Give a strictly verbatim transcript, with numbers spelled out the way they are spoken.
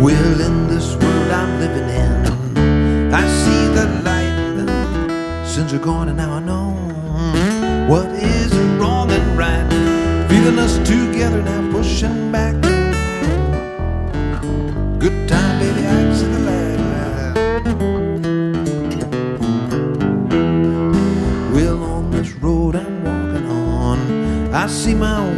Well, in this world I'm living in, I see the light. Sins are gone and now I know what is wrong and right. Feeling us together now, pushing back. Good time, baby, I see the light. Well, on this road I'm walking on, I see my